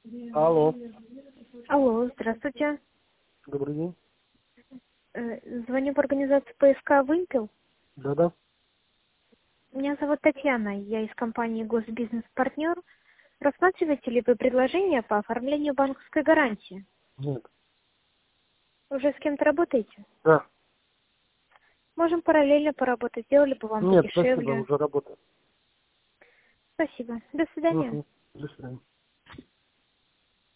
Алло. Алло, здравствуйте. Добрый день. Звоню в организацию ПСК «Вымпел». Да-да. Меня зовут Татьяна, я из компании «Госбизнес-партнер». Рассматриваете ли вы предложение по оформлению банковской гарантии? Нет. Уже с кем-то работаете? Да. Можем параллельно поработать, сделали бы вам Нет, спасибо, подешевле. уже работаю. Спасибо. До свидания. Угу. До свидания.